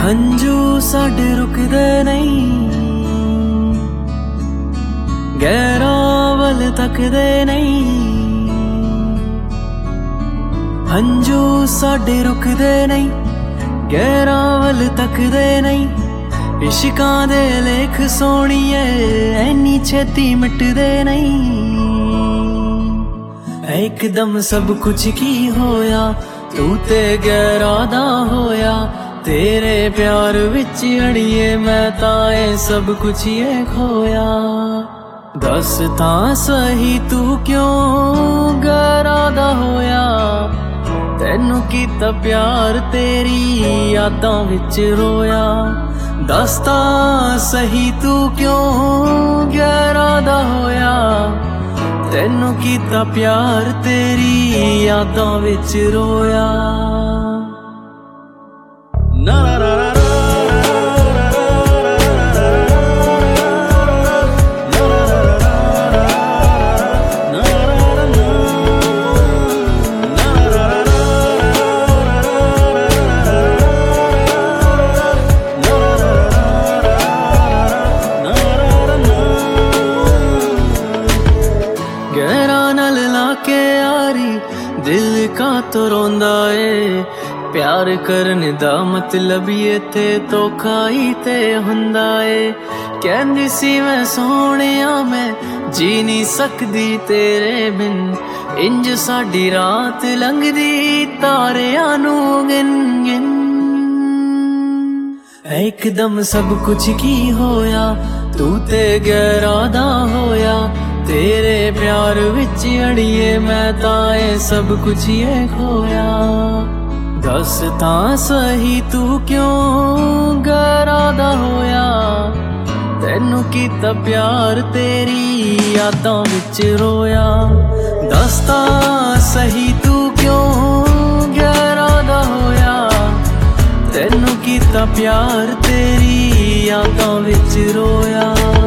हंजू साडे रुकदे नहीं, गैरां वल तकदे नहीं। हंजू साडे रुकदे नहीं, गैरां वल तकदे नहीं। इश्कां दे लेख सोहणीए ऐनी छेती मिटदे नहीं। एकदम सब कुछ की होया, तू ते गैरा दा होया। तेरे प्यार विच अड़िए मैं ताए सब कुछ ये खोया। दस तां सही तू क्यों गैरा दा होया। तैनू कीता प्यार तेरी यादां विच रोया। दस तां सही तू क्यों गैरा दा होया। तैनू कीता प्यार तेरी यादां विच रोया। गैरा नल लाके यारी दिल का तो रोंदा ए। प्यार करने दा मतलब ये थे धोखा ही ते हुंदा ए। कहंदी सी मैं सोहणिया मैं जी नहीं सकदी तेरे बिन। इंज साडी रात लंघदी तारियां नू गिन गिन। एकदम सब कुछ की होया, तू ते गैरा दा होया। तेरे प्यार विच अड़िए मैं ताए सब कुछ ये खोया। दस तां सही तू क्यों गैरा दा होया। तैनू कीता प्यार तेरी यादां विच रोया। दस तां सही तू क्यों गैरा दा होया। तैनू कीता प्यार तेरी यादां विच रोया।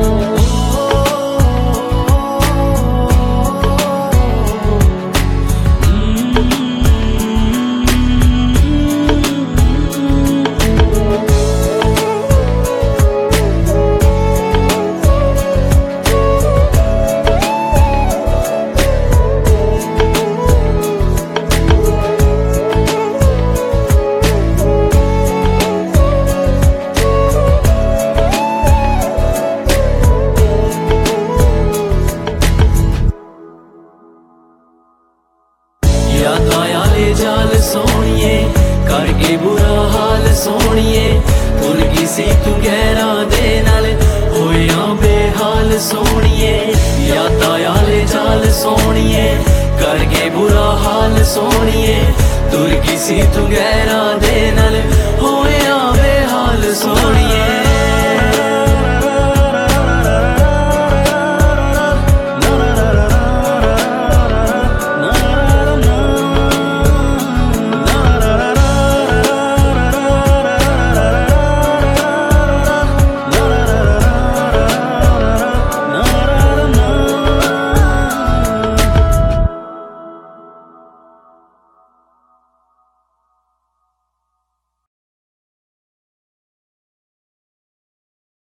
यादां आले जाल सोहणिए करके बुरा हाल सोहणिए। भुल गई सी तू गैरा दे नाल होया बेहाल सोहणिए। यादां आले जाल सोहणिए करके बुरा हाल सोहणिए। तुर गई सी तू गैरा दे नाल होया बेहाल सोहणिए।